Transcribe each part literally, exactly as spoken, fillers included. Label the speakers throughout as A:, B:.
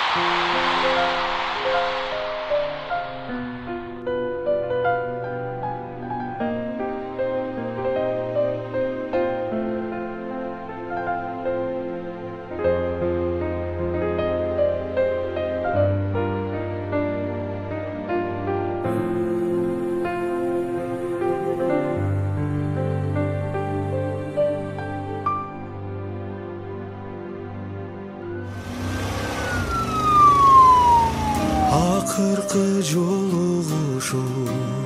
A: Акыркы жолугушуу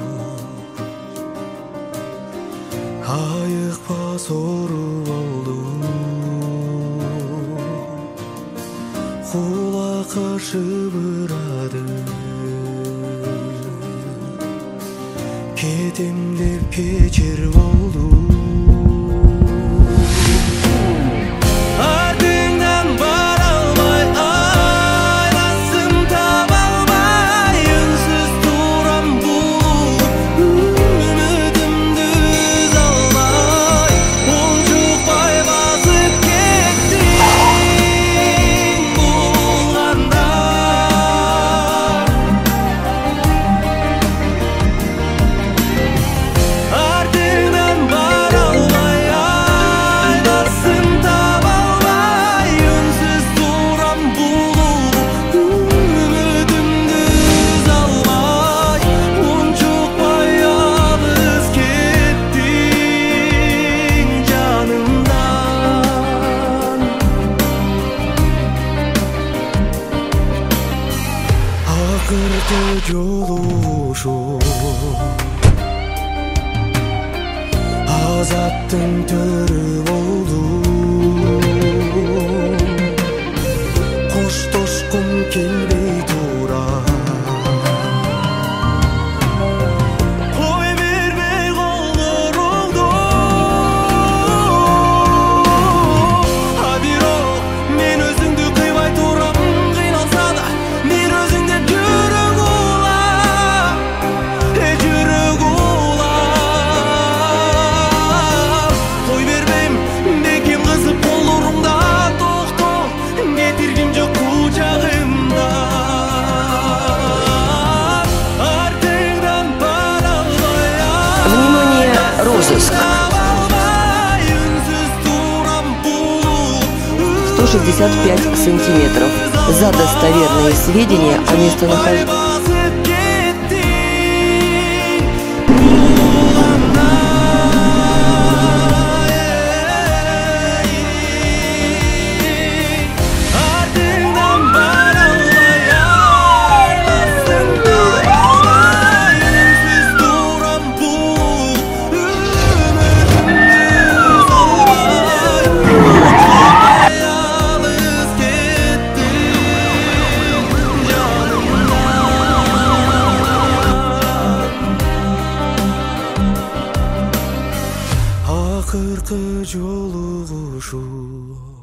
A: айыкпа сору болду, кулакка шыбырады, кетем деп кечир болду. Акыркы жолугушуу азаттын төрү болду, коштошкум келбей тура. Кой бербей колдоруңду, а бирок мен өзүңдү кыйбай турам. Кыйналса да мен өзүңдөн жүрөк улам, э жүрөк улам. Кой бербейм бекем кызып колдоруңда, токто кетиргим жок кучагымда. Артыңдан бара албай,
B: Внимание, розыск. сто шестьдесят пять сантиметров. За достоверные сведения о местонахождении.
A: Акыркы жолугушуу